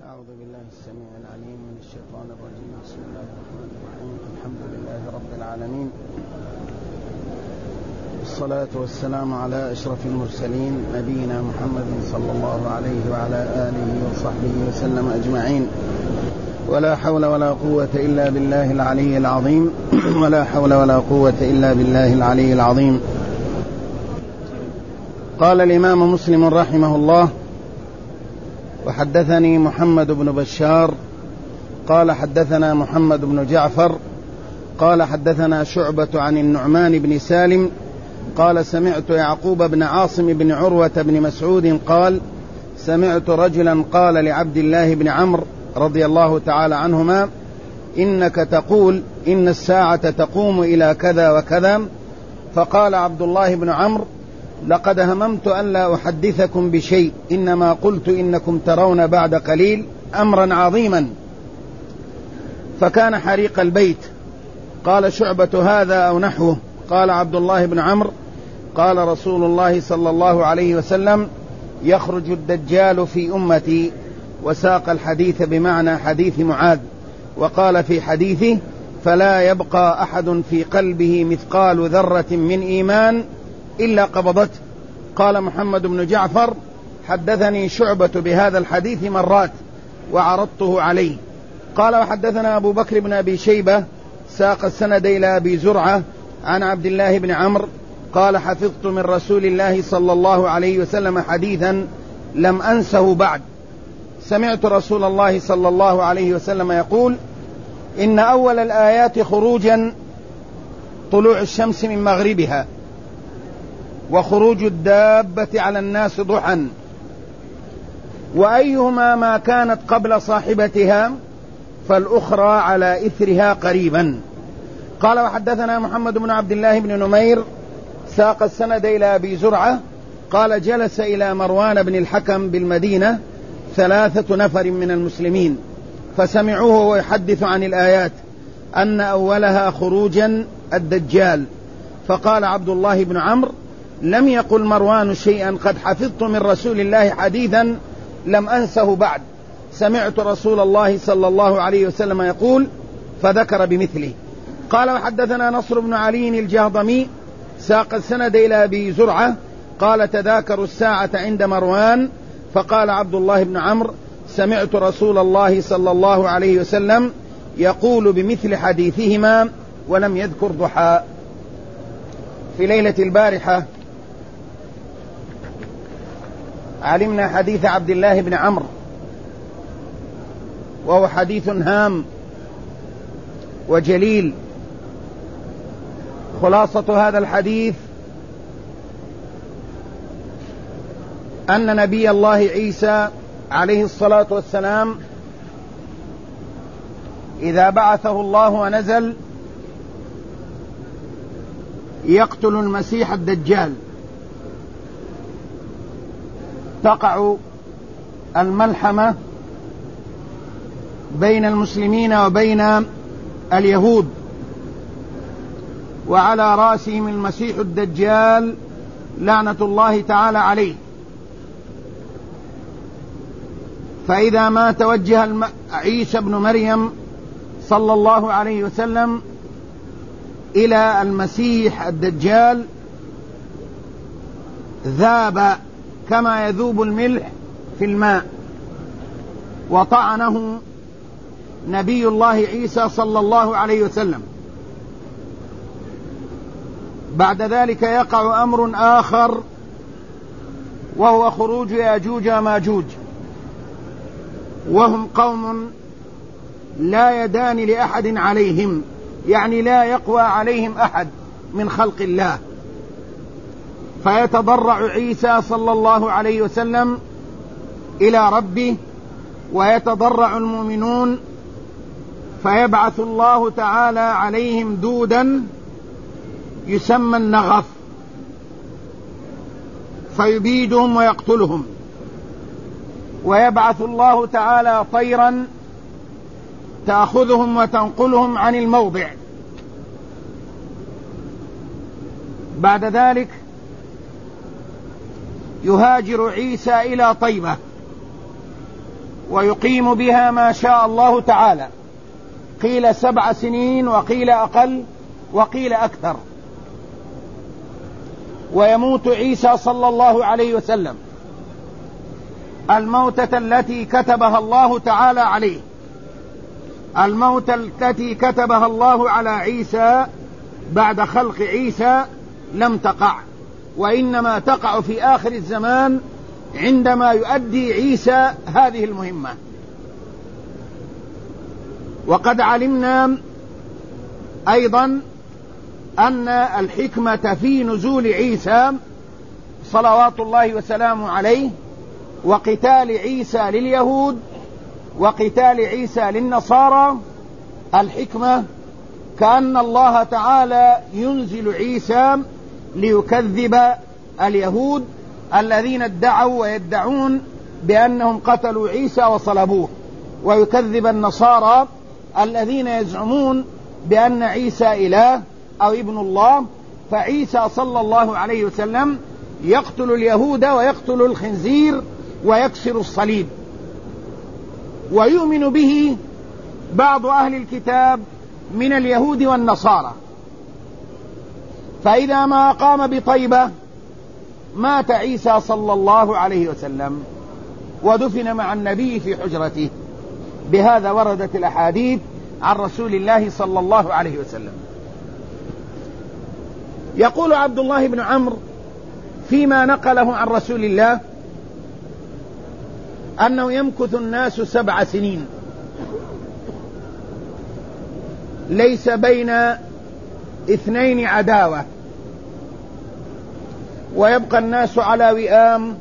أعوذ بالله السميع العليم من الشيطان الرجيم. بسم الله الرحمن الرحيم. الحمد لله رب العالمين، والصلاة والسلام على أشرف المرسلين نبينا محمد صلى الله عليه وعلى آله وصحبه وسلم أجمعين. ولا حول ولا قوة إلا بالله العلي العظيم. ولا حول ولا قوة إلا بالله العلي العظيم. قال الإمام مسلم رحمه الله: وحدثني محمد بن بشار قال حدثنا محمد بن جعفر قال حدثنا شعبة عن النعمان بن سالم قال سمعت يعقوب بن عاصم بن عروة بن مسعود قال سمعت رجلا قال لعبد الله بن عمرو رضي الله تعالى عنهما: إنك تقول إن الساعة تقوم إلى كذا وكذا. فقال عبد الله بن عمرو: لقد هممت أن لا أحدثكم بشيء، إنما قلت إنكم ترون بعد قليل أمرا عظيما. فكان حريق البيت. قال شعبة: هذا أو نحوه. قال عبد الله بن عمرو: قال رسول الله صلى الله عليه وسلم: يخرج الدجال في أمتي. وساق الحديث بمعنى حديث معاذ، وقال في حديثه: فلا يبقى أحد في قلبه مثقال ذرة من إيمان إلا قبضته. قال محمد بن جعفر: حدثني شعبة بهذا الحديث مرات وعرضته عليه. قال: وحدثنا أبو بكر بن أبي شيبة ساق السند إلى أبي زرعة عن عبد الله بن عمرو قال: حفظت من رسول الله صلى الله عليه وسلم حديثا لم أنسه بعد. سمعت رسول الله صلى الله عليه وسلم يقول: إن أول الآيات خروجا طلوع الشمس من مغربها، وخروج الدابة على الناس ضحى، وأيهما ما كانت قبل صاحبتها فالأخرى على إثرها قريبا. قال: وحدثنا محمد بن عبد الله بن نمير ساق السند إلى أبي زرعة قال: جلس إلى مروان بن الحكم بالمدينة 3 نفر من المسلمين، فسمعوه ويحدث عن الآيات أن أولها خروجا الدجال. فقال عبد الله بن عمرو: لم يقل مروان شيئا، قد حفظت من رسول الله حديثا لم أنسه بعد. سمعت رسول الله صلى الله عليه وسلم يقول، فذكر بمثله. قال: وحدثنا نصر بن علي الجهضمي ساق السند إلى أبي زرعة قال: تذاكروا الساعة عند مروان. فقال عبد الله بن عمرو: سمعت رسول الله صلى الله عليه وسلم يقول بمثل حديثهما، ولم يذكر ضحى. في ليلة البارحة علمنا حديث عبد الله بن عمرو، وهو حديث هام وجليل. خلاصة هذا الحديث أن نبي الله عيسى عليه الصلاة والسلام إذا بعثه الله ونزل يقتل المسيح الدجال، تقع الملحمة بين المسلمين وبين اليهود، وعلى رأسهم المسيح الدجال لعنة الله تعالى عليه. فإذا ما توجه عيسى بن مريم صلى الله عليه وسلم إلى المسيح الدجال ذاب كما يذوب الملح في الماء، وطعنه نبي الله عيسى صلى الله عليه وسلم. بعد ذلك يقع أمر آخر، وهو خروج ياجوج وماجوج، وهم قوم لا يدان لأحد عليهم، يعني لا يقوى عليهم أحد من خلق الله. فيتضرع عيسى صلى الله عليه وسلم إلى ربه، ويتضرع المؤمنون، فيبعث الله تعالى عليهم دودا يسمى النغف، فيبيدهم ويقتلهم. ويبعث الله تعالى طيرا تأخذهم وتنقلهم عن الموضع. بعد ذلك يهاجر عيسى إلى طيبة، ويقيم بها ما شاء الله تعالى، قيل 7 سنين وقيل أقل وقيل أكثر. ويموت عيسى صلى الله عليه وسلم الموتة التي كتبها الله تعالى عليه، الموتة التي كتبها الله على عيسى بعد خلق عيسى لم تقع، وإنما تقع في آخر الزمان عندما يؤدي عيسى هذه المهمة. وقد علمنا أيضا أن الحكمة في نزول عيسى صلوات الله وسلامه عليه وقتال عيسى لليهود وقتال عيسى للنصارى، الحكمة كأن الله تعالى ينزل عيسى ليكذب اليهود الذين ادعوا ويدعون بأنهم قتلوا عيسى وصلبوه، ويكذب النصارى الذين يزعمون بأن عيسى إله أو ابن الله. فعيسى صلى الله عليه وسلم يقتل اليهود ويقتل الخنزير ويكسر الصليب. ويؤمن به بعض أهل الكتاب من اليهود والنصارى. فإذا ما قام بطيبة مات عيسى صلى الله عليه وسلم ودفن مع النبي في حجرته. بهذا وردت الأحاديث عن رسول الله صلى الله عليه وسلم. يقول عبد الله بن عمرو فيما نقله عن رسول الله أنه يمكث الناس 7 سنين ليس بين 2 عداوة، ويبقى الناس على وئام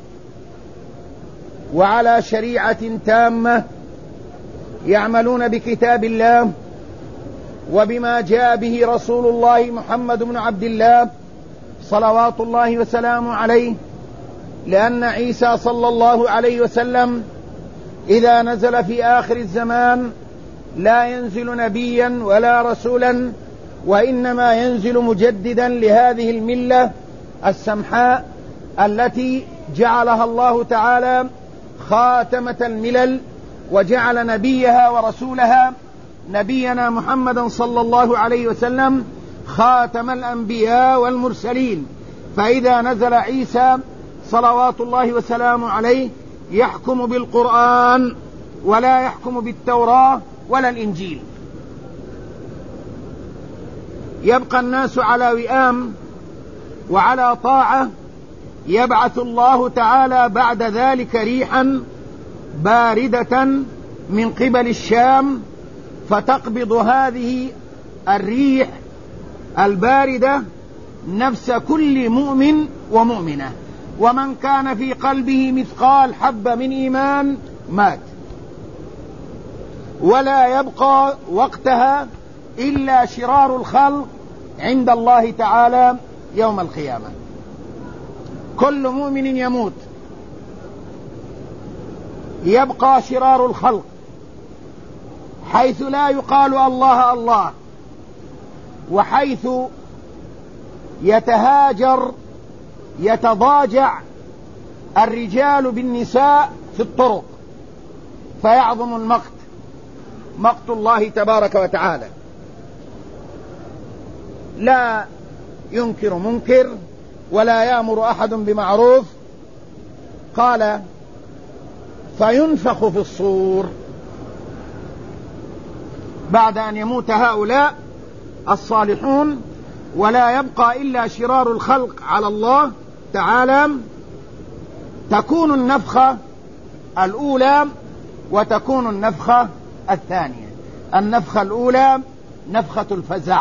وعلى شريعة تامة يعملون بكتاب الله وبما جاء به رسول الله محمد بن عبد الله صلوات الله وسلامه عليه، لأن عيسى صلى الله عليه وسلم إذا نزل في آخر الزمان لا ينزل نبيا ولا رسولا، وإنما ينزل مجددا لهذه الملة السمحاء التي جعلها الله تعالى خاتمة الملل، وجعل نبيها ورسولها نبينا محمدا صلى الله عليه وسلم خاتم الأنبياء والمرسلين. فإذا نزل عيسى صلوات الله وسلامه عليه يحكم بالقرآن ولا يحكم بالتوراة ولا الإنجيل. يبقى الناس على وئام وعلى طاعة. يبعث الله تعالى بعد ذلك ريحا باردة من قبل الشام، فتقبض هذه الريح الباردة نفس كل مؤمن ومؤمنة، ومن كان في قلبه مثقال حبة من إيمان مات، ولا يبقى وقتها إلا شرار الخلق عند الله تعالى يوم القيامة. كل مؤمن يموت، يبقى شرار الخلق حيث لا يقال الله الله، وحيث يتضاجع الرجال بالنساء في الطرق، فيعظم المقت، مقت الله تبارك وتعالى. لا ينكر منكر ولا يأمر أحد بمعروف. قال فينفخ في الصور بعد أن يموت هؤلاء الصالحون، ولا يبقى إلا شرار الخلق على الله تعالى. تكون النفخة الأولى وتكون النفخة الثانية. النفخة الأولى نفخة الفزع،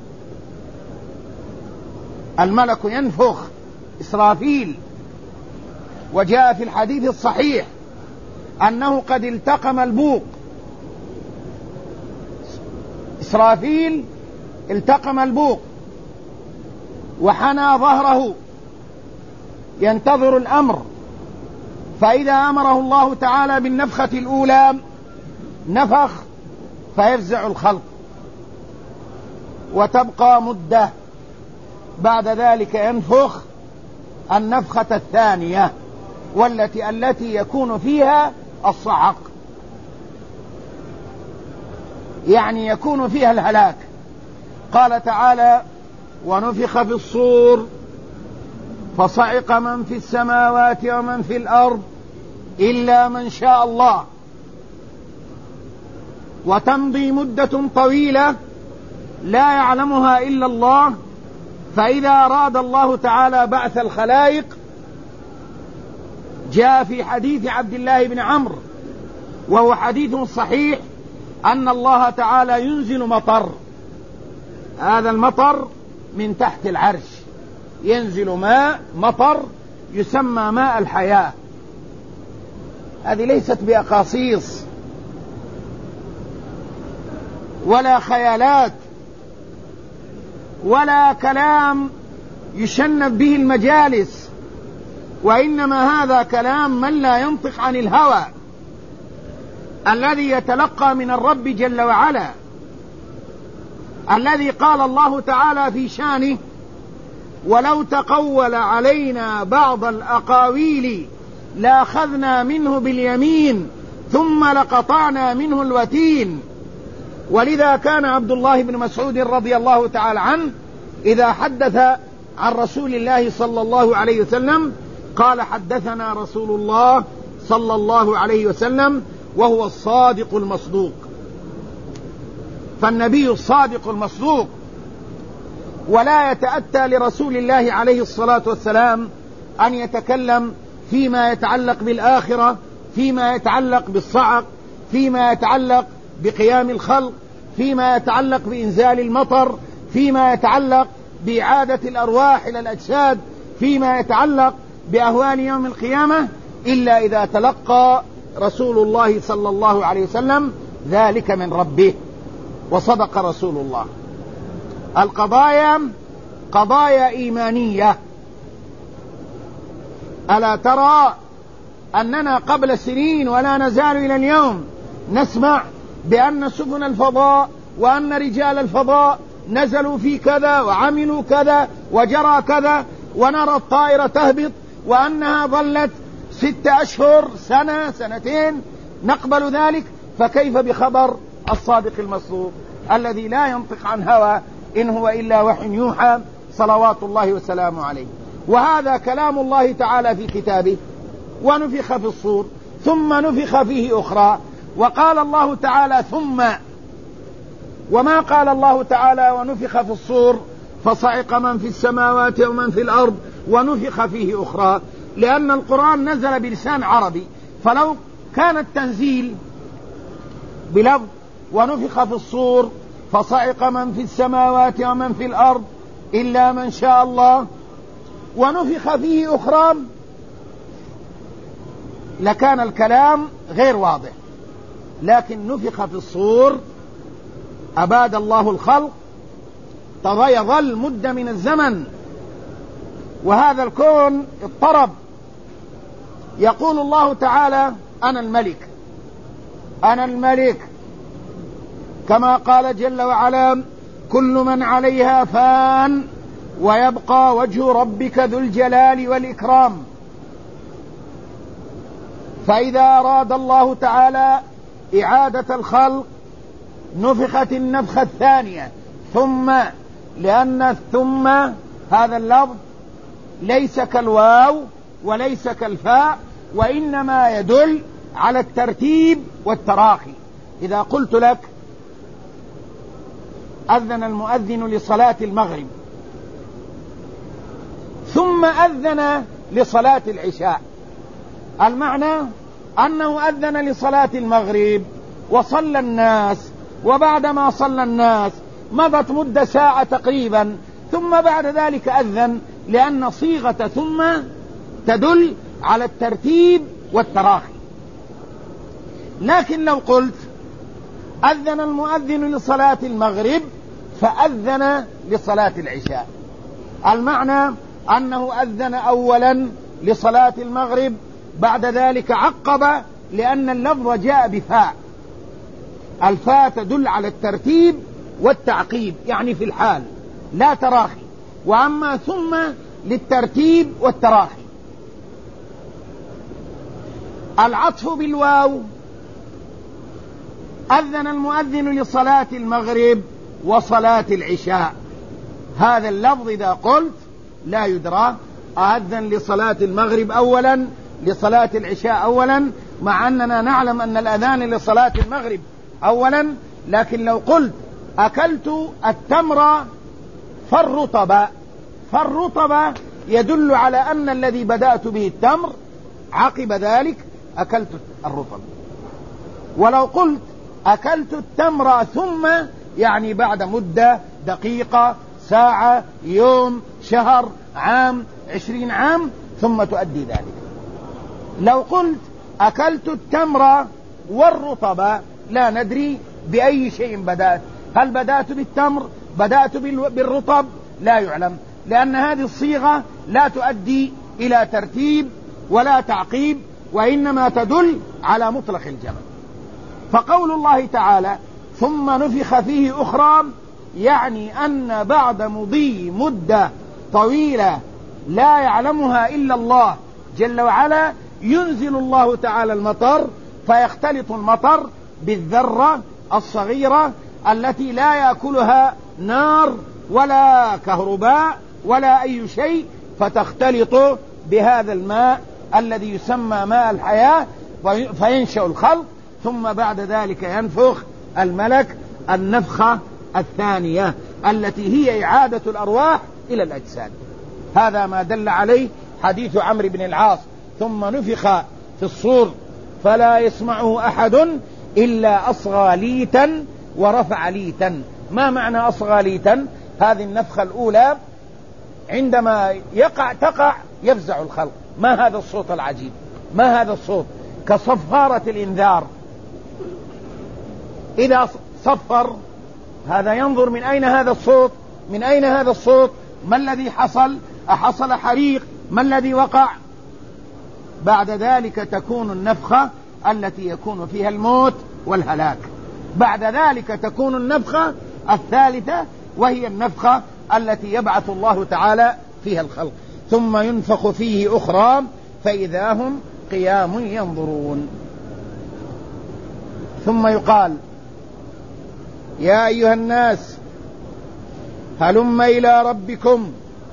الملك ينفخ إسرافيل، وجاء في الحديث الصحيح أنه قد التقم البوق. إسرافيل التقم البوق وحنى ظهره ينتظر الأمر، فإذا أمره الله تعالى بالنفخة الأولى نفخ فيفزع الخلق، وتبقى مدة بعد ذلك ينفخ النفخة الثانية، التي يكون فيها الصعق. يعني يكون فيها الهلاك. قال تعالى: ونفخ في الصور فصعق من في السماوات ومن في الأرض إلا من شاء الله. وتمضي مدة طويلة لا يعلمها إلا الله، فإذا أراد الله تعالى بعث الخلائق جاء في حديث عبد الله بن عمرو، وهو حديث صحيح، أن الله تعالى ينزل مطر. هذا المطر من تحت العرش، ينزل ماء مطر يسمى ماء الحياة. هذه ليست بأقاصيص ولا خيالات ولا كلام يشنب به المجالس، وإنما هذا كلام من لا ينطق عن الهوى، الذي يتلقى من الرب جل وعلا، الذي قال الله تعالى في شانه: ولو تقول علينا بعض الأقاويل لأخذنا منه باليمين ثم لقطعنا منه الوتين. ولذا كان عبد الله بن مسعود رضي الله تعالى عنه إذا حدث عن رسول الله صلى الله عليه وسلم قال: حدثنا رسول الله صلى الله عليه وسلم، وهو الصادق المصدوق. فالنبي الصادق المصدوق، ولا يتأتى لرسول الله عليه الصلاة والسلام أن يتكلم فيما يتعلق بالآخرة، فيما يتعلق بالصعق، فيما يتعلق بقيام الخلق، فيما يتعلق بإنزال المطر، فيما يتعلق بإعادة الأرواح إلى الأجساد، فيما يتعلق بأهوال يوم القيامة، إلا إذا تلقى رسول الله صلى الله عليه وسلم ذلك من ربه. وصدق رسول الله. القضايا قضايا إيمانية. ألا ترى أننا قبل سنين ولا نزال إلى اليوم نسمع بأن سفن الفضاء وأن رجال الفضاء نزلوا في كذا وعملوا كذا وجرى كذا، ونرى الطائرة تهبط وأنها ظلت 6 أشهر، سنة، سنتين، نقبل ذلك. فكيف بخبر الصادق المصدوق الذي لا ينطق عن هوى إن هو إلا وحي يوحى صلوات الله وسلامه عليه؟ وهذا كلام الله تعالى في كتابه: ونفخ في الصور ثم نفخ فيه أخرى. وقال الله تعالى ثم، وما قال الله تعالى ونفخ في الصور فصعق من في السماوات ومن في الأرض ونفخ فيه أخرى، لأن القرآن نزل بلسان عربي. فلو كان التنزيل بلفظ ونفخ في الصور فصعق من في السماوات ومن في الأرض إلا من شاء الله ونفخ فيه أخرى، لكان الكلام غير واضح. لكن نفخ في الصور، أباد الله الخلق، يظل مدة من الزمن، وهذا الكون اضطرب. يقول الله تعالى: أنا الملك، أنا الملك، كما قال جل وعلا: كل من عليها فان ويبقى وجه ربك ذو الجلال والإكرام. فإذا أراد الله تعالى إعادة الخلق نفخت النفخة الثانية ثم، لأن الثم هذا اللفظ ليس كالواو وليس كالفاء، وإنما يدل على الترتيب والتراخي. إذا قلت لك أذن المؤذن لصلاة المغرب ثم أذن لصلاة العشاء، المعنى أنه أذن لصلاة المغرب وصلى الناس، وبعدما صلى الناس مضت مدة ساعة تقريبا، ثم بعد ذلك أذن، لأن صيغة ثم تدل على الترتيب والتراخي. لكن لو قلت أذن المؤذن لصلاة المغرب فأذن لصلاة العشاء، المعنى أنه أذن أولا لصلاة المغرب، بعد ذلك عقب، لأن اللفظ جاء بفاء. الفاء تدل على الترتيب والتعقيب، يعني في الحال لا تراخي، وأما ثم للترتيب والتراخي. العطف بالواو أذن المؤذن لصلاة المغرب وصلاة العشاء. هذا اللفظ إذا قلت لا يدرى، أذن لصلاة المغرب أولا، لصلاة العشاء أولا، مع أننا نعلم أن الأذان لصلاة المغرب أولا. لكن لو قلت أكلت التمر فالرطب يدل على أن الذي بدأت به التمر، عقب ذلك أكلت الرطب. ولو قلت أكلت التمر ثم، يعني بعد مدة، دقيقة، ساعة، يوم، شهر، عام، 20 عام، ثم تؤدي ذلك. لو قلت أكلت التمر والرطب لا ندري بأي شيء بدأت، هل بدأت بالتمر، بدأت بالرطب، لا يعلم، لأن هذه الصيغة لا تؤدي إلى ترتيب ولا تعقيب، وإنما تدل على مطلق الجمع. فقول الله تعالى ثم نفخ فيه أخرى، يعني أن بعد مضي مدة طويلة لا يعلمها إلا الله جل وعلا، ينزل الله تعالى المطر، فيختلط المطر بالذرة الصغيرة التي لا يأكلها نار ولا كهرباء ولا أي شيء، فتختلط بهذا الماء الذي يسمى ماء الحياة، فينشأ الخلق. ثم بعد ذلك ينفخ الملك النفخة الثانية التي هي إعادة الأرواح إلى الأجساد. هذا ما دل عليه حديث عمرو بن العاص: ثم نفخ في الصور فلا يسمعه أحد إلا أصغى ليتا ورفع ليتا. ما معنى أصغى ليتا؟ هذه النفخة الأولى عندما تقع يفزع الخلق. ما هذا الصوت العجيب؟ ما هذا الصوت؟ كصفارة الإنذار. إذا صفر هذا ينظر من أين هذا الصوت، من أين هذا الصوت، ما الذي حصل، أحصل حريق، ما الذي وقع. بعد ذلك تكون النفخة التي يكون فيها الموت والهلاك. بعد ذلك تكون النفخة الثالثة، وهي النفخة التي يبعث الله تعالى فيها الخلق. ثم ينفخ فيه أخرى فإذا هم قيام ينظرون. ثم يقال: يا أيها الناس هلم إلى ربكم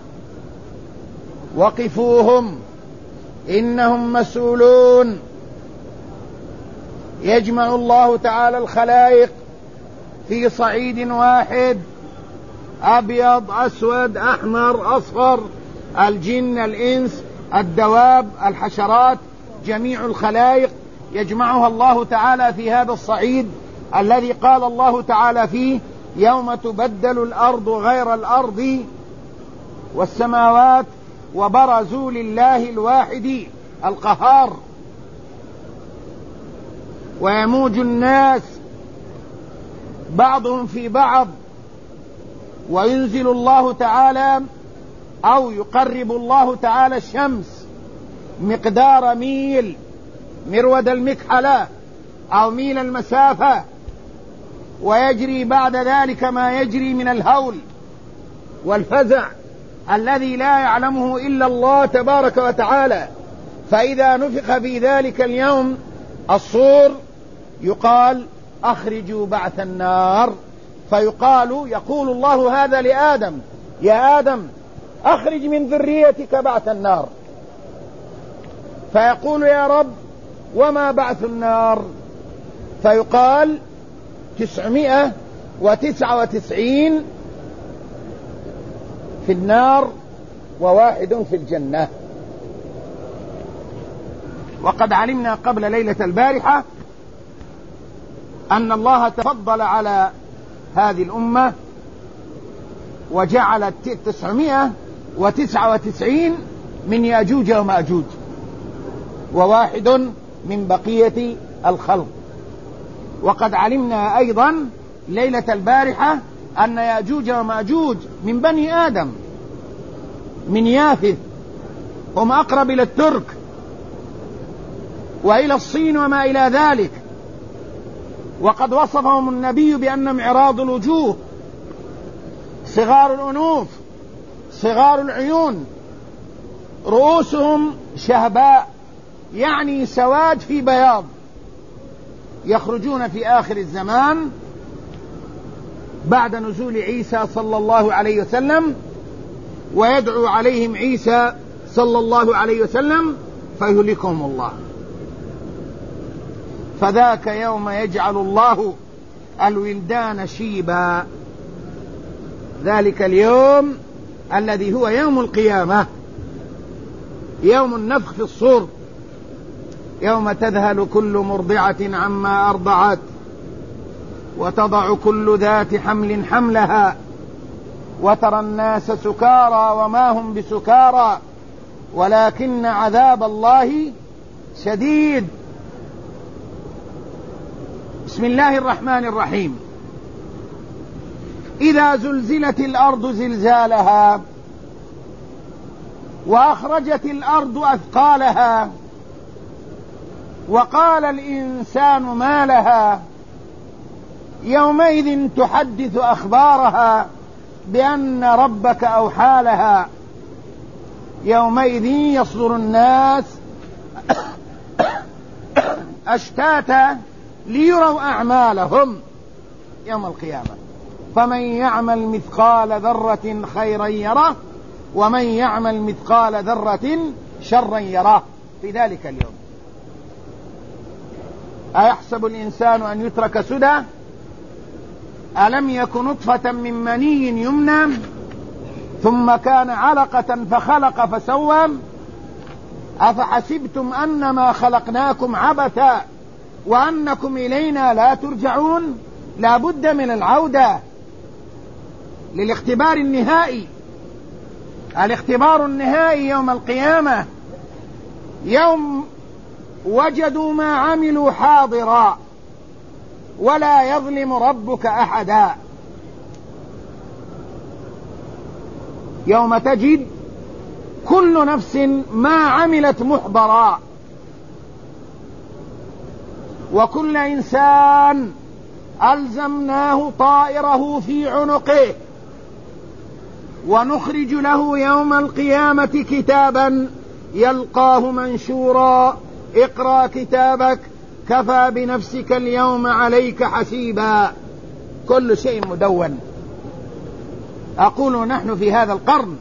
وقفوهم إنهم مسؤولون. يجمع الله تعالى الخلائق في صعيد واحد، أبيض، أسود، أحمر، أصفر، الجن، الإنس، الدواب، الحشرات، جميع الخلائق يجمعها الله تعالى في هذا الصعيد الذي قال الله تعالى فيه: يوم تبدل الأرض غير الأرض والسماوات وبرزوا لله الواحد القهار، ويموج الناس بعضهم في بعض، وينزل الله تعالى أو يقرب الله تعالى الشمس مقدار ميل، مرود المكحلة أو ميل المسافة، ويجري بعد ذلك ما يجري من الهول والفزع الذي لا يعلمه إلا الله تبارك وتعالى. فإذا نفخ في ذلك اليوم الصور يقال: أخرجوا بعث النار. يقول الله هذا لآدم: يا آدم أخرج من ذريتك بعث النار. فيقول: يا رب وما بعث النار؟ فيقال: 999 في النار وواحد في الجنة. وقد علمنا قبل ليلة البارحة أن الله تفضل على هذه الأمة وجعل 999 من يأجوج ومأجوج، وواحد من بقية الخلق. وقد علمنا أيضا ليلة البارحة أن يأجوج ومأجوج من بني آدم، من يافث، هم أقرب إلى الترك وإلى الصين وما إلى ذلك. وقد وصفهم النبي بأنهم عراض الوجوه، صغار الأنوف، صغار العيون، رؤوسهم شهباء، يعني سواد في بياض، يخرجون في آخر الزمان بعد نزول عيسى صلى الله عليه وسلم، ويدعو عليهم عيسى صلى الله عليه وسلم فيهلكهم الله. فذاك يوم يجعل الله الولدان شيبا، ذلك اليوم الذي هو يوم القيامة، يوم النفخ في الصور، يوم تذهل كل مرضعة عما أرضعت وتضع كل ذات حمل حملها وترى الناس سكارى وما هم بسكارى ولكن عذاب الله شديد. بسم الله الرحمن الرحيم. إذا زلزلت الأرض زلزالها وأخرجت الأرض أثقالها وقال الإنسان ما لها يومئذ تحدث أخبارها بأن ربك أوحى لها يومئذ يصدر الناس أشتاتا ليروا أعمالهم يوم القيامة، فمن يعمل مثقال ذرة خيرا يره ومن يعمل مثقال ذرة شرا يره في ذلك اليوم. أيحسب الإنسان أن يترك سدى؟ ألم يك نطفة من مني يمنى ثم كان علقة فخلق فسوى أفحسبتم أنما خلقناكم عبثا وأنكم إلينا لا ترجعون؟ لا بد من العودة للاختبار النهائي. الاختبار النهائي يوم القيامة، يوم وجدوا ما عملوا حاضرا ولا يظلم ربك أحدا. يوم تجد كل نفس ما عملت محضرا وكل إنسان ألزمناه طائره في عنقه ونخرج له يوم القيامة كتابا يلقاه منشورا اقرأ كتابك كفى بنفسك اليوم عليك حسيبا. كل شيء مدون. أقول نحن في هذا القرن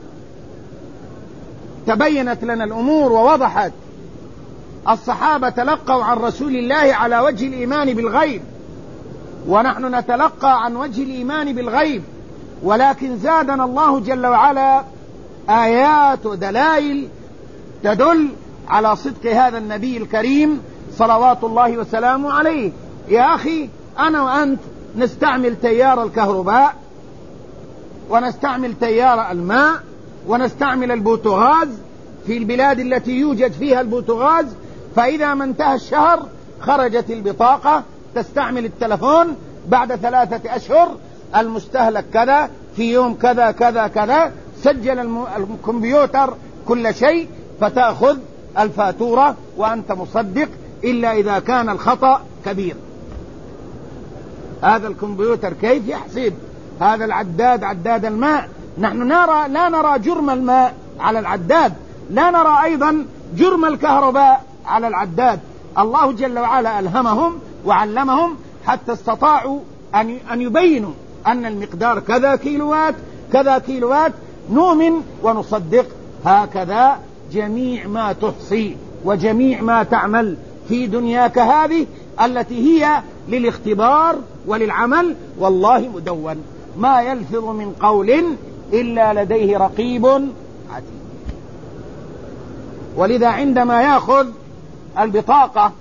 تبينت لنا الأمور ووضحت. الصحابة تلقوا عن رسول الله على وجه الإيمان بالغيب، ونحن نتلقى عن وجه الإيمان بالغيب، ولكن زادنا الله جل وعلا آيات ودلائل تدل على صدق هذا النبي الكريم صلوات الله وسلامه عليه. يا أخي، أنا وأنت نستعمل تيار الكهرباء ونستعمل تيار الماء ونستعمل البوتغاز في البلاد التي يوجد فيها البوتغاز، فإذا ما انتهى الشهر خرجت البطاقة تستعمل التلفون بعد 3 أشهر المستهلك كذا في يوم كذا كذا كذا، سجل الكمبيوتر كل شيء فتأخذ الفاتورة وأنت مصدق إلا إذا كان الخطأ كبير. هذا الكمبيوتر كيف يحسب؟ هذا العداد عداد الماء، نحن لا نرى جرم الماء على العداد، لا نرى أيضا جرم الكهرباء على العداد. الله جل وعلا ألهمهم وعلمهم حتى استطاعوا أن يبينوا أن المقدار كذا كيلوات كذا كيلوات، نؤمن ونصدق. هكذا جميع ما تحصي وجميع ما تعمل في دنياك هذه التي هي للاختبار وللعمل، والله مدون، ما يلفظ من قول إلا لديه رقيب عتيد. ولذا عندما يأخذ البطاقة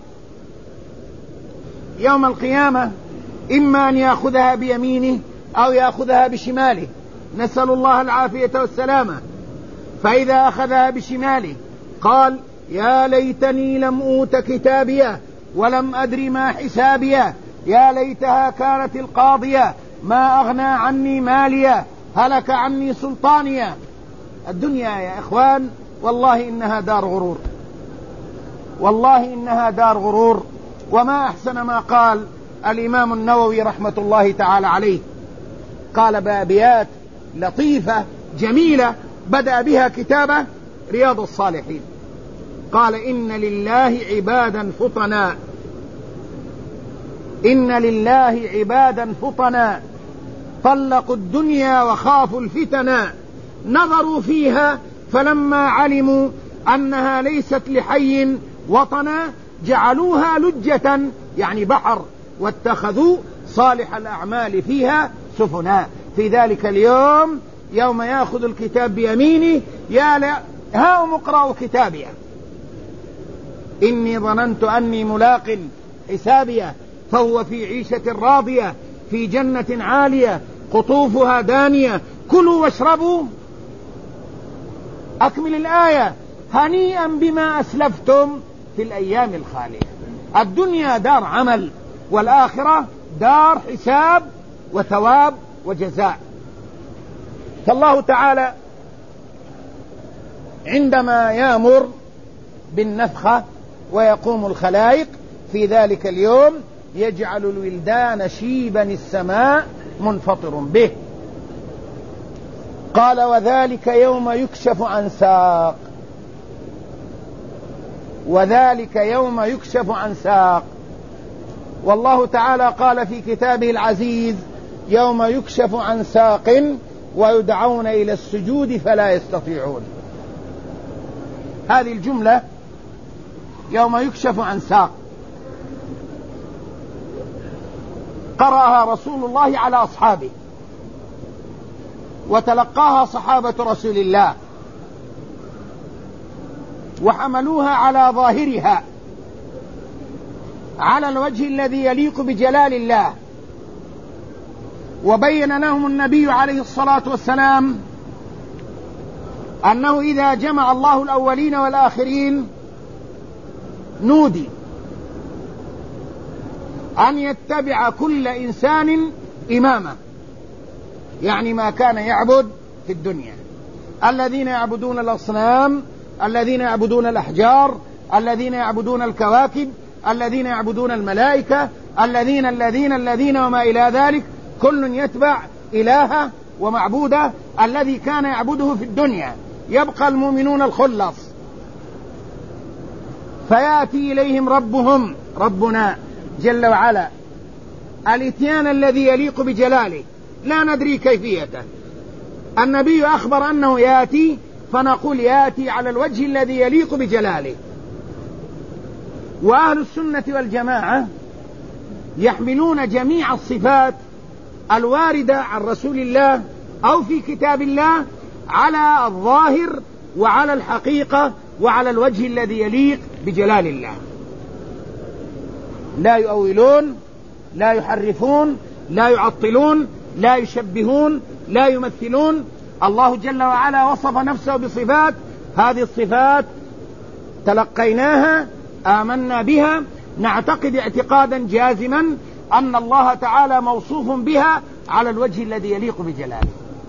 يوم القيامة إما أن يأخذها بيمينه أو يأخذها بشماله، نسأل الله العافية والسلامة. فإذا أخذها بشماله قال يا ليتني لم أوت كتابيه ولم أدر ما حسابيه، يا ليتها كانت القاضية ما أغنى عني ماليه هلك عني سلطانيه. الدنيا يا إخوان والله إنها دار غرور، والله إنها دار غرور. وما أحسن ما قال الإمام النووي رحمة الله تعالى عليه، قال بأبيات لطيفة جميلة بدأ بها كتابه رياض الصالحين، قال إن لله عبادا فطنا إن لله عبادا فطنا طلقوا الدنيا وخافوا الفتنا نظروا فيها فلما علموا أنها ليست لحي وطنا جعلوها لجة يعني بحر واتخذوا صالح الأعمال فيها سفنا. في ذلك اليوم يوم يأخذ الكتاب بيمينه يا هاؤم اقرأوا كتابيه إني ظننت أني ملاق حسابيه فهو في عيشة راضية في جنة عالية قطوفها دانية كلوا واشربوا. أكمل الآية هنيئا بما أسلفتم في الأيام الخالية. الدنيا دار عمل والآخرة دار حساب وثواب وجزاء. فالله تعالى عندما يأمر بالنفخة ويقوم الخلائق في ذلك اليوم يجعل الولدان شيبا السماء منفطر به. قال وذلك يوم يكشف عن ساق. وذلك يوم يكشف عن ساق. والله تعالى قال في كتابه العزيز يوم يكشف عن ساق ويدعون إلى السجود فلا يستطيعون. هذه الجملة يوم يكشف عن ساق قرأها رسول الله على أصحابه وتلقاها صحابة رسول الله وحملوها على ظاهرها على الوجه الذي يليق بجلال الله. وبين لهم النبي عليه الصلاة والسلام أنه إذا جمع الله الأولين والآخرين نودي أن يتبع كل إنسان إمامه يعني ما كان يعبد في الدنيا. الذين يعبدون الأصنام الذين يعبدون الأحجار الذين يعبدون الكواكب الذين يعبدون الملائكة الذين وما إلى ذلك كل يتبع إلهه ومعبوده الذي كان يعبده في الدنيا. يبقى المؤمنون الخلص فيأتي إليهم ربهم ربنا جل وعلا الاتيان الذي يليق بجلاله لا ندري كيفيته. النبي أخبر أنه يأتي فنقول يأتي على الوجه الذي يليق بجلاله. وأهل السنة والجماعة يحملون جميع الصفات الواردة عن رسول الله أو في كتاب الله على الظاهر وعلى الحقيقة وعلى الوجه الذي يليق بجلال الله. لا يؤولون لا يحرفون لا يعطلون لا يشبهون لا يمثلون. الله جل وعلا وصف نفسه بصفات هذه الصفات تلقيناها آمنا بها نعتقد اعتقادا جازما أن الله تعالى موصوف بها على الوجه الذي يليق بجلاله.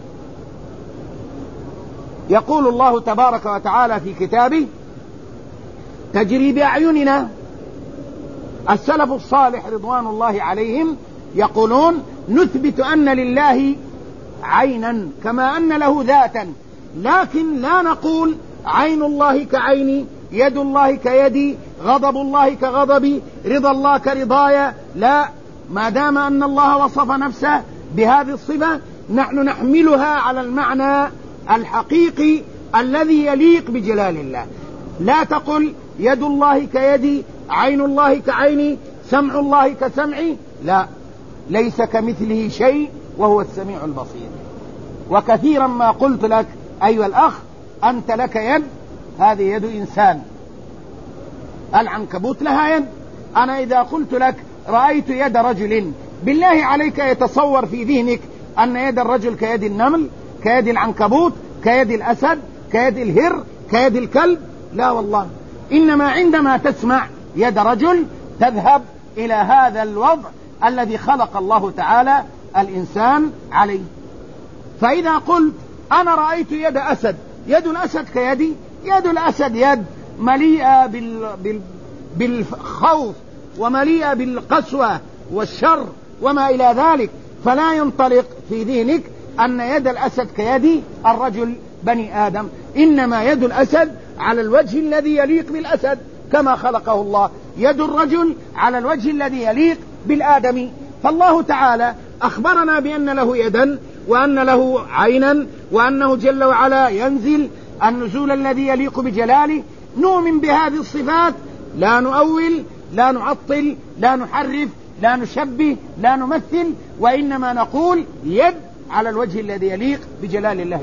يقول الله تبارك وتعالى في كتابه تجري بأعيننا. السلف الصالح رضوان الله عليهم يقولون نثبت أن لله عينا كما أن له ذاتا لكن لا نقول عين الله كعيني يد الله كيدي غضب الله كغضبي رضا الله كرضايا. لا، ما دام أن الله وصف نفسه بهذه الصفة نحن نحملها على المعنى الحقيقي الذي يليق بجلال الله. لا تقل يد الله كيدي عين الله كعيني سمع الله كسمعي. لا، ليس كمثله شيء وهو السميع البصير. وكثيرا ما قلت لك أيها الأخ أنت لك يد هذه يد إنسان. العنكبوت لها يد. أنا إذا قلت لك رأيت يد رجل بالله عليك يتصور في ذهنك أن يد الرجل كيد النمل كيد العنكبوت كيد الأسد كيد الهر كيد الكلب؟ لا والله. إنما عندما تسمع يد رجل تذهب إلى هذا الوضع الذي خلق الله تعالى الإنسان عليه. فإذا قلت أنا رأيت يد أسد يد الأسد كيدي. يد الأسد يد مليئة بالخوف ومليئة بالقسوة والشر وما إلى ذلك. فلا ينطلق في ذهنك أن يد الأسد كيد الرجل بني آدم. إنما يد الأسد على الوجه الذي يليق بالأسد كما خلقه الله. يد الرجل على الوجه الذي يليق بالآدمي. فالله تعالى أخبرنا بأن له يدا وأن له عينا وأنه جل وعلا ينزل النزول الذي يليق بجلاله. نؤمن بهذه الصفات، لا نؤول، لا نعطل، لا نحرف، لا نشبه، لا نمثل، وإنما نقول يد على الوجه الذي يليق بجلال الله.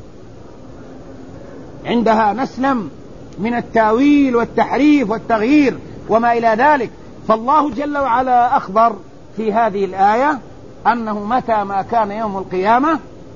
عندها نسلم من التاويل والتحريف والتغيير وما إلى ذلك. فالله جل وعلا أخبر في هذه الآية أنه متى ما كان يوم القيامة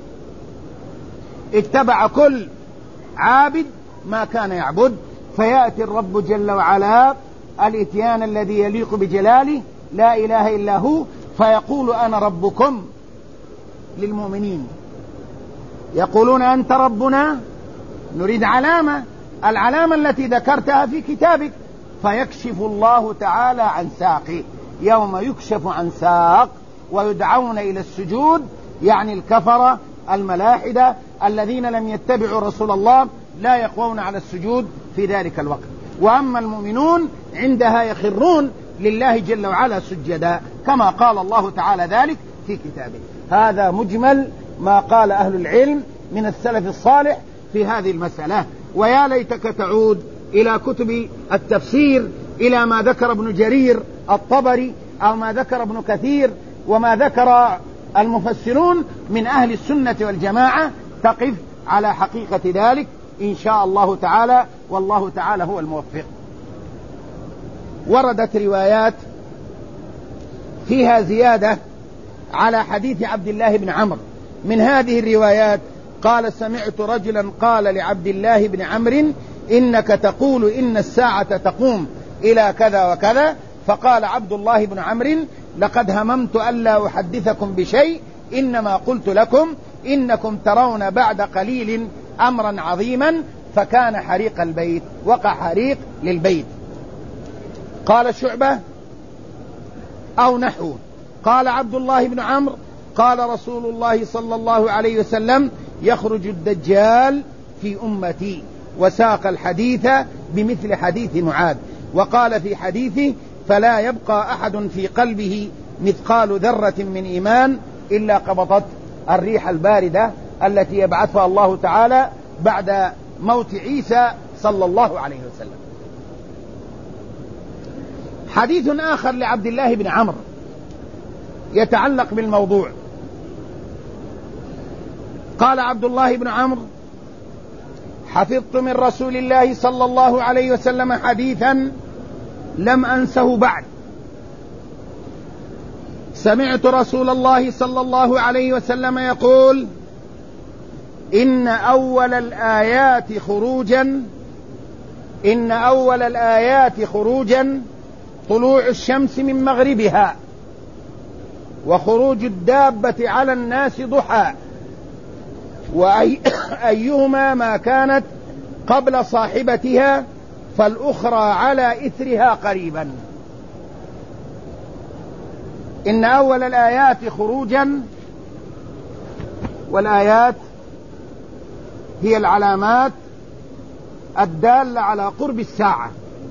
اتبع كل عابد ما كان يعبد، فيأتي الرب جل وعلا الإتيان الذي يليق بجلاله لا إله إلا هو، فيقول أنا ربكم للمؤمنين. يقولون أنت ربنا، نريد علامة، العلامة التي ذكرتها في كتابك. فيكشف الله تعالى عن ساقه، يوم يكشف عن ساق ويدعون إلى السجود، يعني الكفرة الملاحدة الذين لم يتبعوا رسول الله لا يقوون على السجود في ذلك الوقت. وأما المؤمنون عندها يخرون لله جل وعلا سجدا، كما قال الله تعالى ذلك في كتابه. هذا مجمل ما قال أهل العلم من السلف الصالح في هذه المسألة. ويا ليتك تعود إلى كتب التفسير، إلى ما ذكر ابن جرير الطبري أو ما ذكر ابن كثير وما ذكر المفسرون من أهل السنة والجماعة، تقف على حقيقة ذلك إن شاء الله تعالى، والله تعالى هو الموفق. وردت روايات فيها زيادة على حديث عبد الله بن عمرو. من هذه الروايات قال سمعت رجلا قال لعبد الله بن عمرو إنك تقول إن الساعة تقوم إلى كذا وكذا، فقال عبد الله بن عمرو لقد هممت ألا أحدثكم بشيء، إنما قلت لكم إنكم ترون بعد قليل أمرا عظيما، فكان حريق البيت، وقع حريق للبيت. قال شعبة أو نحوه. قال عبد الله بن عمرو قال رسول الله صلى الله عليه وسلم يخرج الدجال في أمتي، وساق الحديث بمثل حديث معاذ. وقال في حديثه فلا يبقى أحد في قلبه مثقال ذرة من إيمان إلا قبضت الريح الباردة التي يبعثها الله تعالى بعد موت عيسى صلى الله عليه وسلم. حديث آخر لعبد الله بن عمرو يتعلق بالموضوع. قال عبد الله بن عمرو حفظت من رسول الله صلى الله عليه وسلم حديثا لم أنسه بعد. سمعت رسول الله صلى الله عليه وسلم يقول إن أول الآيات خروجا طلوع الشمس من مغربها، وخروج الدابة على الناس ضحى، وأيهما ما كانت قبل صاحبتها فالأخرى على إثرها قريبا. إن أول الآيات خروجا، والآيات هي العلامات الدالة على قرب الساعة،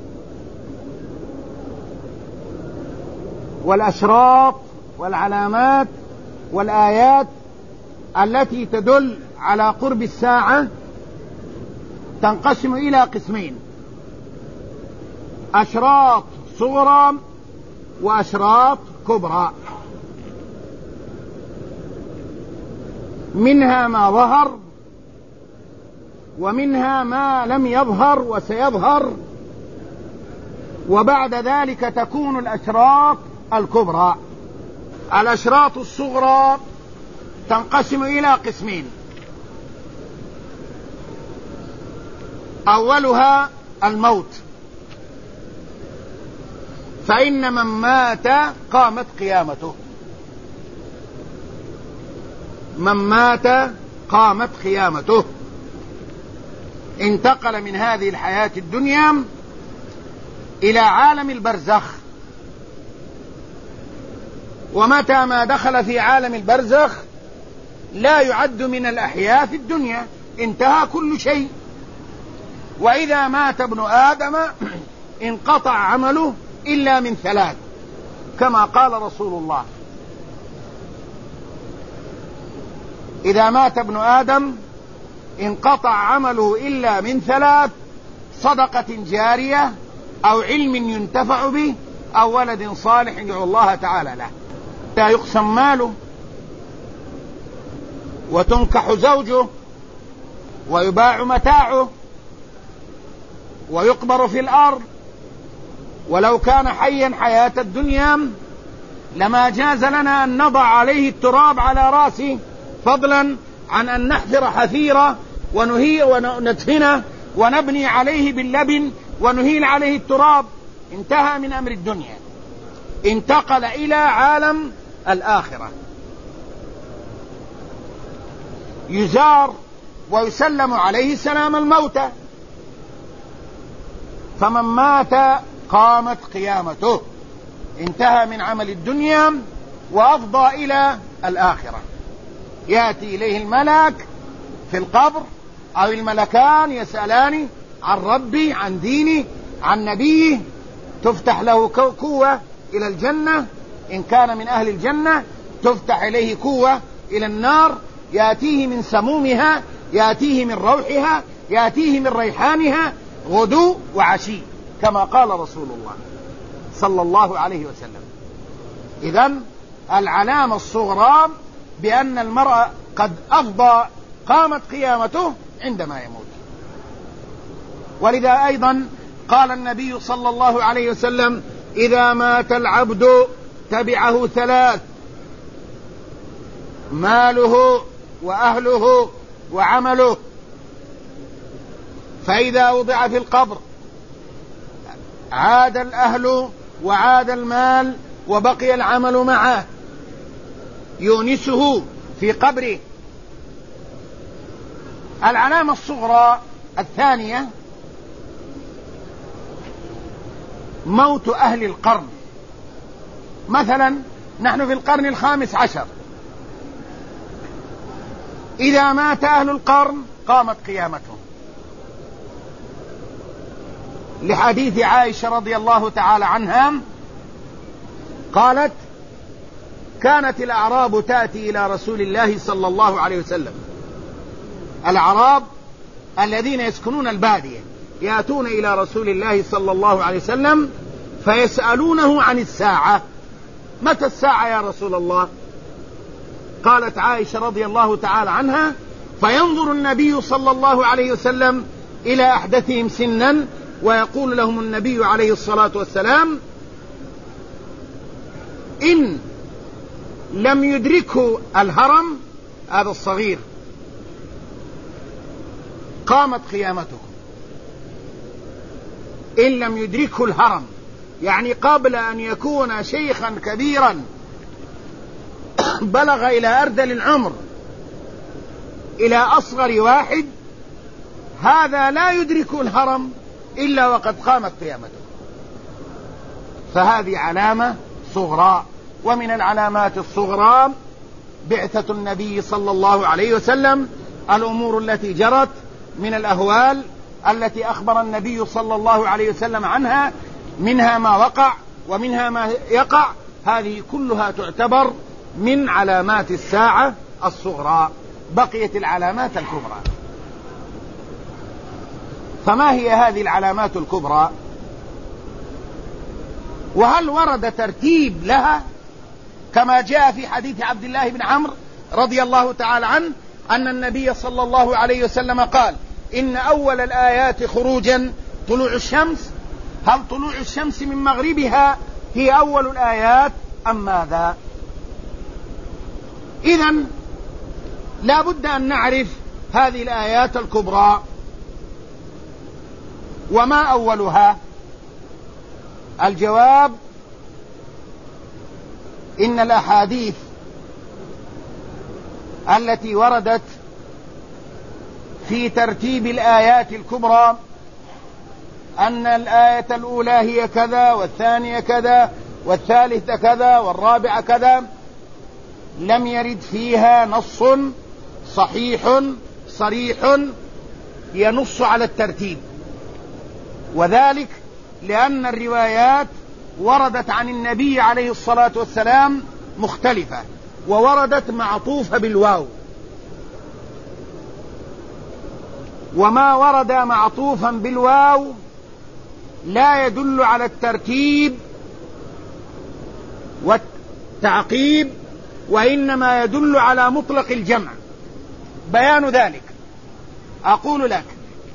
والأشراط والعلامات والآيات التي تدل على قرب الساعة تنقسم إلى قسمين: أشراط صغرى وأشراط كبرى. منها ما ظهر ومنها ما لم يظهر وسيظهر، وبعد ذلك تكون الأشراط الكبرى. الأشراط الصغرى تنقسم إلى قسمين: أولها الموت، فإن من مات قامت قيامته. من مات قامت قيامته، انتقل من هذه الحياة الدنيا إلى عالم البرزخ، ومتى ما دخل في عالم البرزخ لا يعد من الأحياء في الدنيا، انتهى كل شيء. وإذا مات ابن آدم انقطع عمله إلا من ثلاث: كما قال رسول الله: إذا مات ابن آدم انقطع عمله إلا من ثلاث: صدقة جارية، أو علم ينتفع به، أو ولد صالح يدعو الله تعالى له. لا يقسم ماله، وتنكح زوجه، ويباع متاعه، ويقبر في الأرض. ولو كان حيا حياة الدنيا لما جاز لنا أن نضع عليه التراب على رأسه، فضلا عن أن نحفر حفيرة ونهي وندفنه ونبني عليه باللبن ونهيل عليه التراب. انتهى من أمر الدنيا، انتقل إلى عالم الآخرة. يزار ويسلم عليه سلام الموتى، فمن مات قامت قيامته، انتهى من عمل الدنيا وأفضى إلى الآخرة. يأتي إليه الملك في القبر أو الملكان يسألان عن ربي، عن ديني، عن نبيه، تفتح له كوة إلى الجنة إن كان من أهل الجنة، تفتح إليه كوة إلى النار، يأتيه من سمومها، يأتيه من روحها، يأتيه من ريحانها غدو وعشي، كما قال رسول الله صلى الله عليه وسلم. إذن العلامة الصغرى بأن المرء قد أفضى، قامت قيامته عندما يموت. ولذا أيضا قال النبي صلى الله عليه وسلم: إذا مات العبد تبعه ثلاث: ماله وأهله وعمله. فإذا وضع في القبر عاد الأهل وعاد المال وبقي العمل معه يونسه في قبره. العلامة الصغرى الثانية: موت أهل القرن. مثلا نحن في القرن 15، إذا مات أهل القرن قامت قيامتهم، لحديث عائشة رضي الله تعالى عنها قالت: كانت الأعراب تأتي إلى رسول الله صلى الله عليه وسلم. الأعراب الذين يسكنون البادية يأتون إلى رسول الله صلى الله عليه وسلم فيسألونه عن الساعة: متى الساعة يا رسول الله؟ قالت عائشة رضي الله تعالى عنها: فينظر النبي صلى الله عليه وسلم إلى أحدثهم سنا ويقول لهم النبي عليه الصلاة والسلام: إن لم يدركه الهرم، هذا الصغير، قامت قيامته. إن لم يدركه الهرم يعني قبل أن يكون شيخا كبيرا بلغ إلى أرذل العمر إلى أصغر واحد، هذا لا يدركه الهرم إلا وقد قامت قيامته. فهذه علامة صغرى. ومن العلامات الصغرى بعثة النبي صلى الله عليه وسلم، الأمور التي جرت من الأهوال التي أخبر النبي صلى الله عليه وسلم عنها، منها ما وقع ومنها ما يقع، هذه كلها تعتبر من علامات الساعة الصغرى. بقيت العلامات الكبرى. فما هي هذه العلامات الكبرى؟ وهل ورد ترتيب لها كما جاء في حديث عبد الله بن عمرو رضي الله تعالى عنه أن النبي صلى الله عليه وسلم قال: إن أول الآيات خروجا طلوع الشمس. هل طلوع الشمس من مغربها هي أول الآيات أم ماذا؟ إذن لا بد أن نعرف هذه الآيات الكبرى. وما أولها؟ الجواب: إن الأحاديث التي وردت في ترتيب الآيات الكبرى أن الآية الأولى هي كذا، والثانية كذا، والثالثة كذا، والرابعة كذا، لم يرد فيها نص صحيح صريح ينص على الترتيب. وذلك لأن الروايات وردت عن النبي عليه الصلاة والسلام مختلفة، ووردت معطوفة بالواو، وما ورد معطوفا بالواو لا يدل على الترتيب والتعقيب، وإنما يدل على مطلق الجمع. بيان ذلك أقول لك: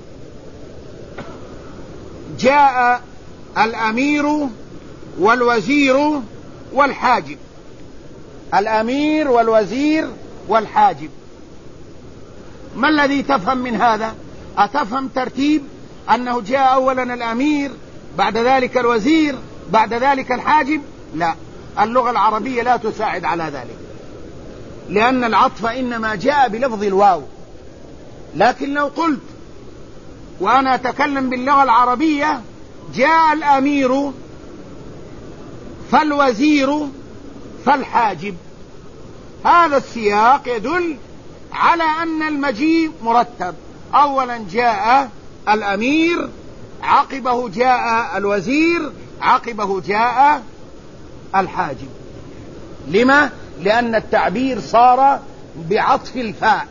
جاء الأمير والوزير والحاجب. الأمير والوزير والحاجب، ما الذي تفهم من هذا؟ أتفهم ترتيب أنه جاء أولا الأمير، بعد ذلك الوزير، بعد ذلك الحاجب؟ لا، اللغة العربية لا تساعد على ذلك، لأن العطف إنما جاء بلفظ الواو. لكن لو قلت وأنا أتكلم باللغة العربية: جاء الأمير فالوزير فالحاجب، هذا السياق يدل على أن المجيء مرتب. أولا جاء الأمير، عقبه جاء الوزير، عقبه جاء الحاجب. لما؟ لأن التعبير صار بعطف الفاء،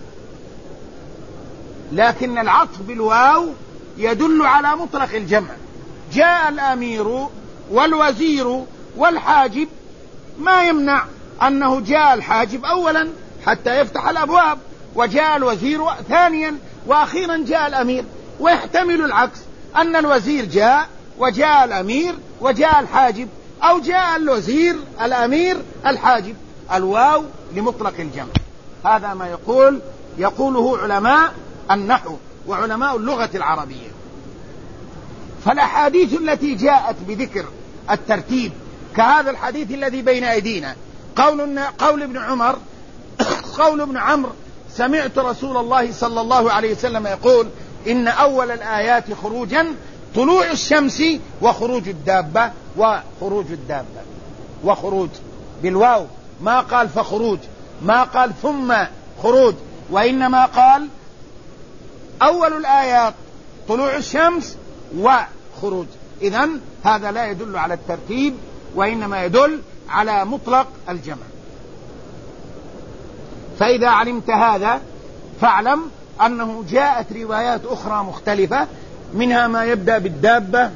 لكن العطف بالواو يدل على مطلق الجمع. جاء الأمير والوزير والحاجب، ما يمنع أنه جاء الحاجب أولا حتى يفتح الأبواب، وجاء الوزير ثانيا، وأخيرا جاء الأمير. ويحتمل العكس، أن الوزير جاء وجاء الأمير وجاء الحاجب، أو جاء الوزير الأمير الحاجب. الواو لمطلق الجمع. هذا ما يقوله علماء النحو وعلماء اللغة العربية. فالأحاديث التي جاءت بذكر الترتيب كهذا الحديث الذي بين أيدينا، قول ابن عمرو: سمعت رسول الله صلى الله عليه وسلم يقول: إن أول الآيات خروجا طلوع الشمس وخروج الدابة. وخروج بالواو، ما قال فخروج، ما قال ثم خروج، وإنما قال أول الآيات طلوع الشمس وخروج. إذن هذا لا يدل على الترتيب، وإنما يدل على مطلق الجمع. فإذا علمت هذا فاعلم أنه جاءت روايات أخرى مختلفة، منها ما يبدأ بالدابة،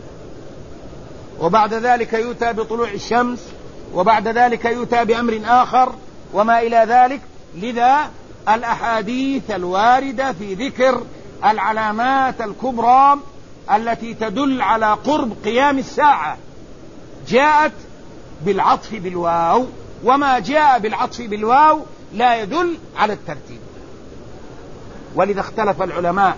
وبعد ذلك يؤتى بطلوع الشمس، وبعد ذلك يؤتى بأمر آخر، وما إلى ذلك. لذا الأحاديث الواردة في ذكر العلامات الكبرى التي تدل على قرب قيام الساعة جاءت بالعطف بالواو، وما جاء بالعطف بالواو لا يدل على الترتيب. ولذا اختلف العلماء: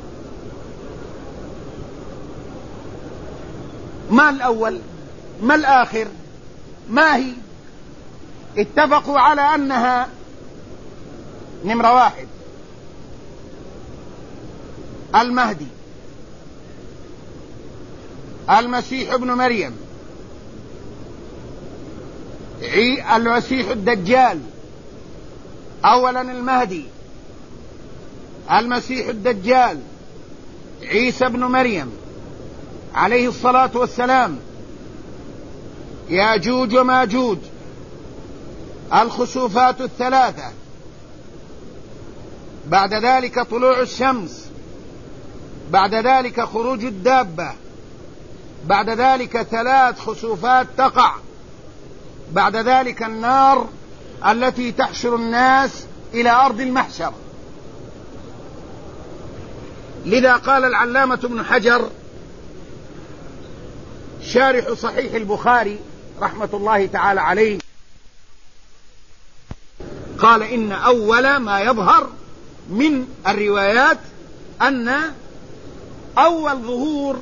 ما الأول؟ ما الآخر؟ ما هي؟ اتفقوا على أنها: نمرة 1 المهدي، المسيح ابن مريم، المسيح الدجال. أولا المهدي، المسيح الدجال، عيسى ابن مريم عليه الصلاة والسلام، ياجوج وماجوج، الخسوفات الثلاثة، بعد ذلك طلوع الشمس، بعد ذلك خروج الدابة، بعد ذلك 3 خسوفات تقع، بعد ذلك النار التي تحشر الناس إلى أرض المحشر. لذا قال العلامة ابن حجر شارح صحيح البخاري رحمة الله تعالى عليه، قال: إن أول ما يظهر من الروايات أن أول ظهور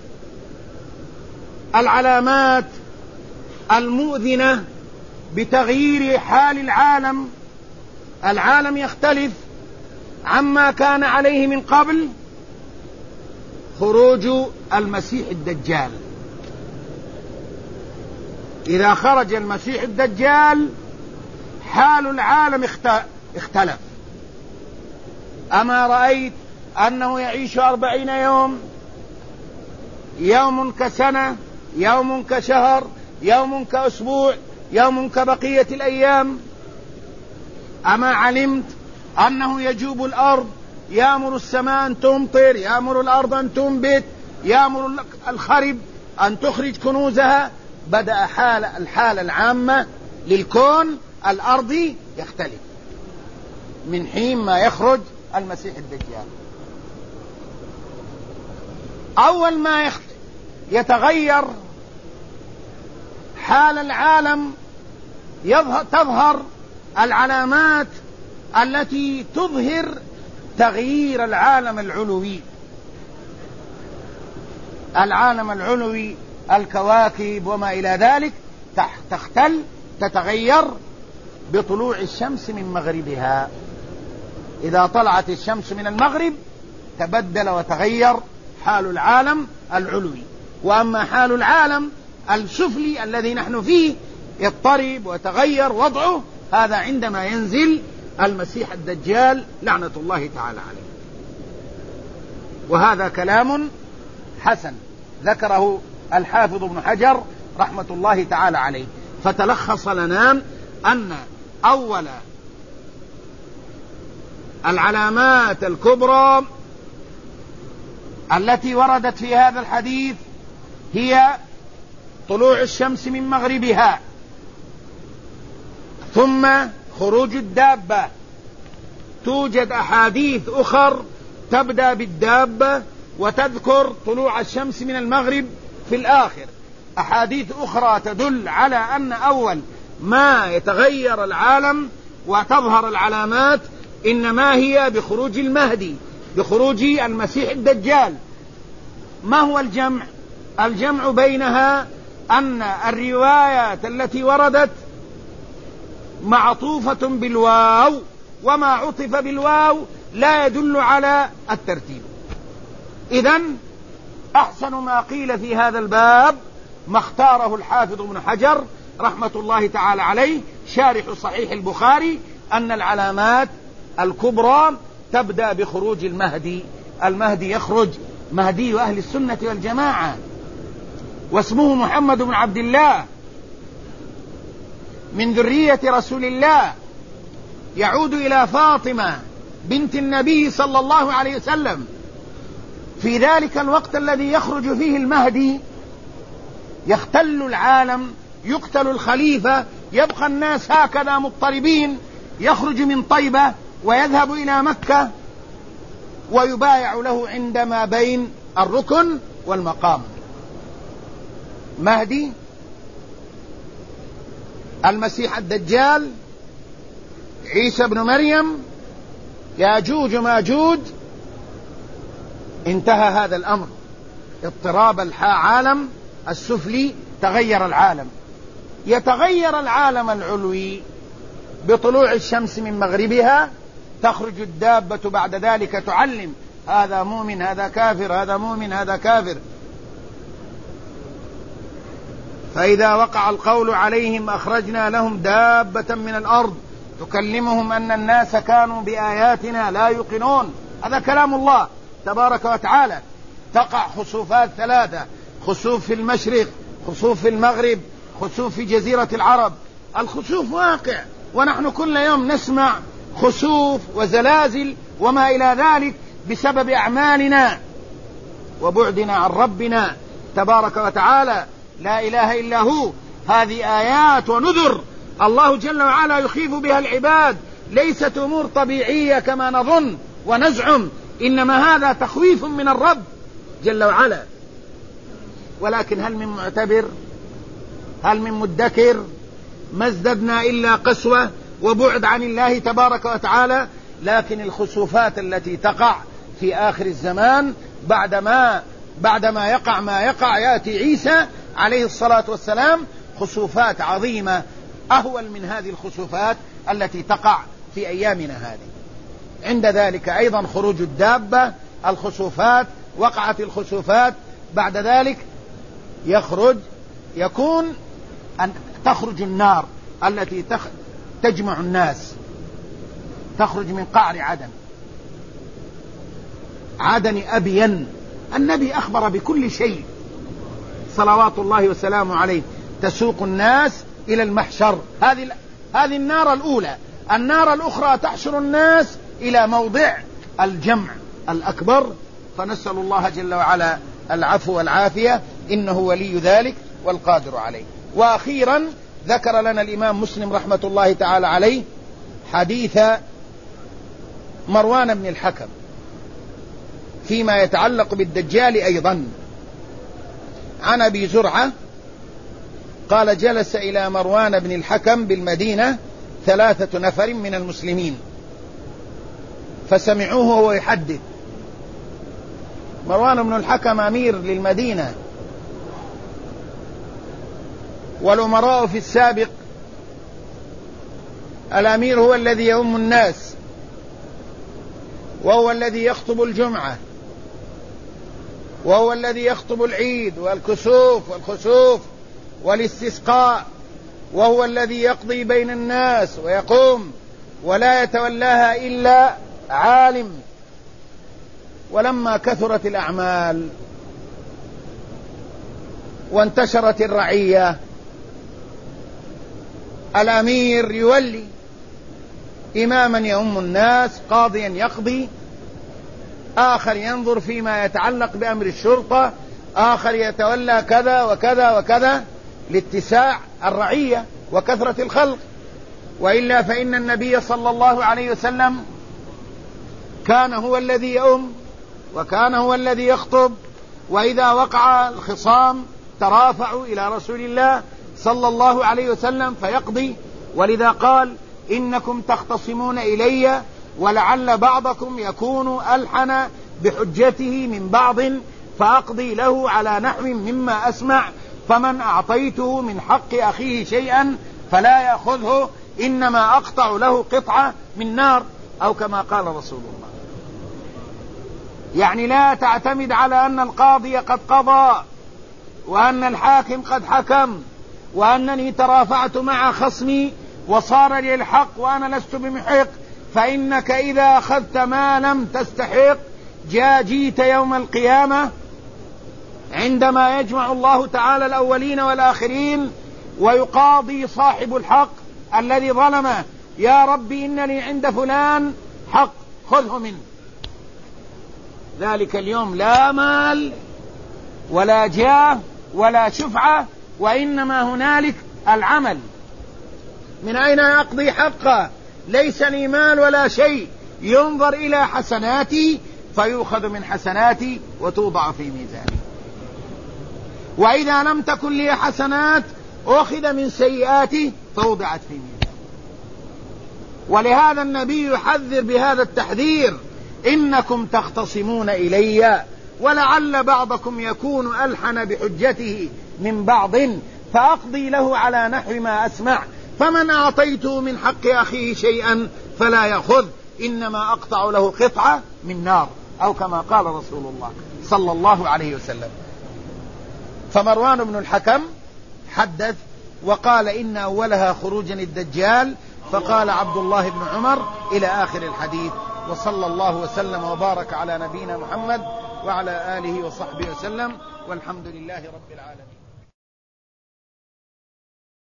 العلامات المؤذنة بتغيير حال العالم يختلف عما كان عليه من قبل، خروج المسيح الدجال. إذا خرج المسيح الدجال حال العالم اختلف. أما رأيت أنه يعيش 40 يوم كسنة، يوم كشهر، يوم كأسبوع، يوم كبقية الأيام. أما علمت أنه يجوب الأرض، يأمر السماء أن تمطر، يأمر الأرض أن تنبت، يأمر الخرب أن تخرج كنوزها. بدأ الحالة العامة للكون الأرضي يختلف من حين ما يخرج المسيح الدجال. أول ما يتغير حال العالم تظهر العلامات التي تظهر تغيير العالم العلوي. العالم العلوي، الكواكب وما إلى ذلك تتغير بطلوع الشمس من مغربها. إذا طلعت الشمس من المغرب تبدل وتغير حال العالم العلوي. وأما حال العالم السفلي الذي نحن فيه يضطرب وتغير وضعه، هذا عندما ينزل المسيح الدجال لعنة الله تعالى عليه. وهذا كلام حسن ذكره الحافظ ابن حجر رحمة الله تعالى عليه. فتلخص لنا أن أول العلامات الكبرى التي وردت في هذا الحديث هي طلوع الشمس من مغربها، ثم خروج الدابة. توجد أحاديث أخر تبدأ بالدابة وتذكر طلوع الشمس من المغرب في الآخر. أحاديث أخرى تدل على أن أول ما يتغير العالم وتظهر العلامات إنما هي بخروج المهدي، بخروج المسيح الدجال. ما هو الجمع؟ الجمع بينها أن الروايات التي وردت معطوفة بالواو، وما عطف بالواو لا يدل على الترتيب. إذن أحسن ما قيل في هذا الباب ما اختاره الحافظ ابن حجر رحمة الله تعالى عليه شارح صحيح البخاري، أن العلامات الكبرى تبدأ بخروج المهدي. المهدي يخرج مهدي أهل السنة والجماعة، واسمه محمد بن عبد الله من ذرية رسول الله، يعود إلى فاطمة بنت النبي صلى الله عليه وسلم. في ذلك الوقت الذي يخرج فيه المهدي يختل العالم، يقتل الخليفة، يبقى الناس هكذا مضطربين. يخرج من طيبة ويذهب إلى مكة ويبايع له عندما بين الركن والمقام. مهدي، المسيح الدجال، عيسى بن مريم، ياجوج ماجوج. انتهى هذا الأمر. اضطراب العالم السفلي، تغير العالم. يتغير العالم العلوي بطلوع الشمس من مغربها. تخرج الدابة بعد ذلك تعلم هذا مؤمن هذا كافر، هذا مؤمن هذا كافر. فإذا وقع القول عليهم أخرجنا لهم دابة من الأرض تكلمهم أن الناس كانوا بآياتنا لا يوقنون. هذا كلام الله تبارك وتعالى. تقع خسوفات ثلاثة: خسوف في المشرق، خسوف في المغرب، خسوف في جزيرة العرب. الخسوف واقع، ونحن كل يوم نسمع خسوف وزلازل وما إلى ذلك بسبب أعمالنا وبعدنا عن ربنا تبارك وتعالى لا إله إلا هو. هذه آيات ونذر الله جل وعلا يخيف بها العباد، ليست أمور طبيعية كما نظن ونزعم، إنما هذا تخويف من الرب جل وعلا. ولكن هل من معتبر؟ هل من مدكر؟ ما ازددنا إلا قسوة وبعد عن الله تبارك وتعالى. لكن الخسوفات التي تقع في آخر الزمان بعدما يقع ما يقع، يأتي عيسى عليه الصلاة والسلام، خسوفات عظيمة أهول من هذه الخسوفات التي تقع في أيامنا هذه. عند ذلك أيضا خروج الدابة، الخسوفات، وقعت الخسوفات. بعد ذلك يكون أن تخرج النار التي تجمع الناس، تخرج من قعر عدن أبين. النبي أخبر بكل شيء صلوات الله وسلامه عليه تسوق الناس إلى المحشر. هذه النار الأولى. النار الأخرى تحشر الناس إلى موضع الجمع الأكبر، فنسأل الله جل وعلا العفو والعافية، إنه ولي ذلك والقادر عليه. وأخيرا ذكر لنا الإمام مسلم رحمة الله تعالى عليه حديث مروان بن الحكم فيما يتعلق بالدجال أيضا، عن أبي زرعة قال: جلس إلى مروان بن الحكم بالمدينة 3 نفر من المسلمين فسمعوه وهو يحدث. مروان بن الحكم أمير للمدينة، والأمراء في السابق الأمير هو الذي يؤم الناس، وهو الذي يخطب الجمعة، وهو الذي يخطب العيد والكسوف والخسوف والاستسقاء، وهو الذي يقضي بين الناس ويقوم، ولا يتولاها إلا عالم. ولما كثرت الأعمال وانتشرت الرعية، الأمير يولي إماما يؤم الناس، قاضيا يقضي، آخر ينظر فيما يتعلق بأمر الشرطة، آخر يتولى كذا وكذا وكذا لاتساع الرعية وكثرة الخلق. وإلا فإن النبي صلى الله عليه وسلم كان هو الذي يؤم، وكان هو الذي يخطب، وإذا وقع الخصام ترافعوا إلى رسول الله صلى الله عليه وسلم فيقضي. ولذا قال: إنكم تختصمون إلي ولعل بعضكم يكون ألحن بحجته من بعض، فأقضي له على نحو مما أسمع، فمن أعطيته من حق أخيه شيئا فلا يأخذه، إنما أقطع له قطعة من نار، أو كما قال رسول الله. يعني لا تعتمد على أن القاضي قد قضى، وأن الحاكم قد حكم، وأنني ترافعت مع خصمي وصار لي الحق وأنا لست بمحق. فإنك إذا أخذت ما لم تستحق جيت يوم القيامة عندما يجمع الله تعالى الأولين والآخرين ويقاضي صاحب الحق الذي ظلمه: يا ربي إن لي عند فلان حق خذه منه. ذلك اليوم لا مال ولا جاه ولا شفعة، وإنما هنالك العمل. من أين أقضي حقه؟ ليس لي مال ولا شيء، ينظر إلى حسناتي فيؤخذ من حسناتي وتوضع في ميزاني، وإذا لم تكن لي حسنات أخذ من سيئاتي فوضعت في ميزاني. ولهذا النبي يحذر بهذا التحذير: إنكم تختصمون إلي ولعل بعضكم يكون ألحن بحجته من بعض، فأقضي له على نحو ما أسمع، فمن أعطيته من حق أخيه شيئا فلا يأخذ، إنما أقطع له قطعة من نار، أو كما قال رسول الله صلى الله عليه وسلم. فمروان بن الحكم حدث وقال: إن أولها خروجا الدجال، فقال عبد الله بن عمر إلى آخر الحديث. وصلى الله وسلم وبارك على نبينا محمد وعلى آله وصحبه وسلم، والحمد لله رب العالمين.